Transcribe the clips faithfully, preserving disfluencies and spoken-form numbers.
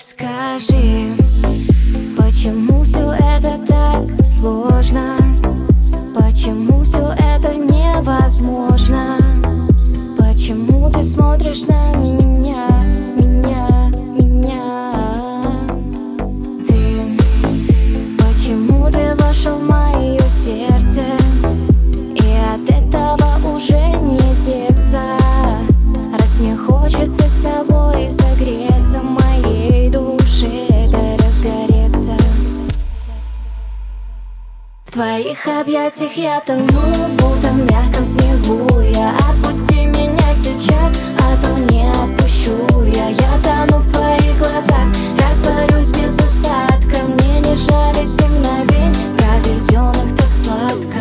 Скажи, почему все это так сложно? Почему все это невозможно? Почему ты смотришь на меня, меня, меня? Ты, почему ты вошел в мое сердце? И от этого уже не деться. Раз мне хочется с тобой согреться, моей душе да разгореться. В твоих объятиях я тону, будто в мягком снегу. Я отпусти меня сейчас, а то не отпущу я. Я тону в твоих глазах, растворюсь без остатка. Мне не жаль этих мгновений, проведенных так сладко.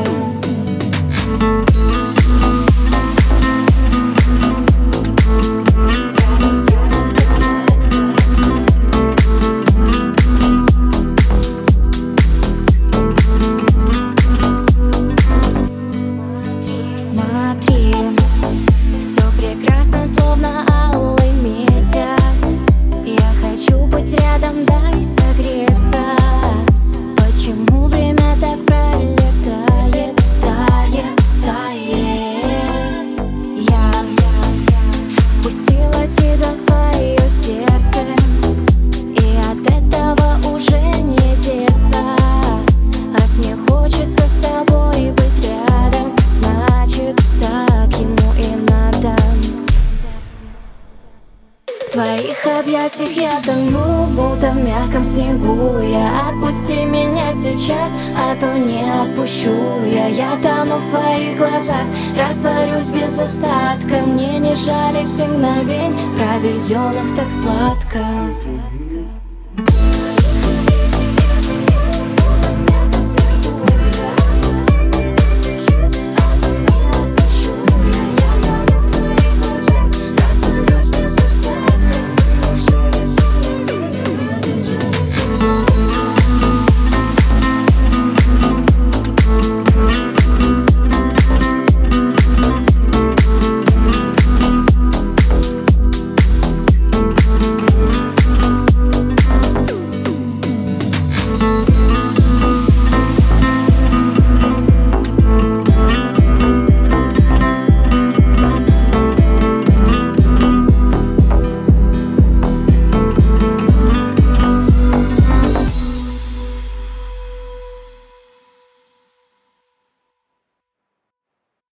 Смотри, все прекрасно, словно алый месяц. Я хочу быть рядом, дай согреться. Почему время так пролетает, тает, тает? Я впустила тебя в свое сердце, и от этого уже не деться. Раз мне хочется с тобой быть рядом, значит, так ему и надо. В твоих объятиях я тону, будто в мягком снегу. Я отпусти меня сейчас, а то не отпущу я. Я тону в твоих глазах, растворюсь без остатка. Мне не жаль этих мгновений, проведенных так сладко.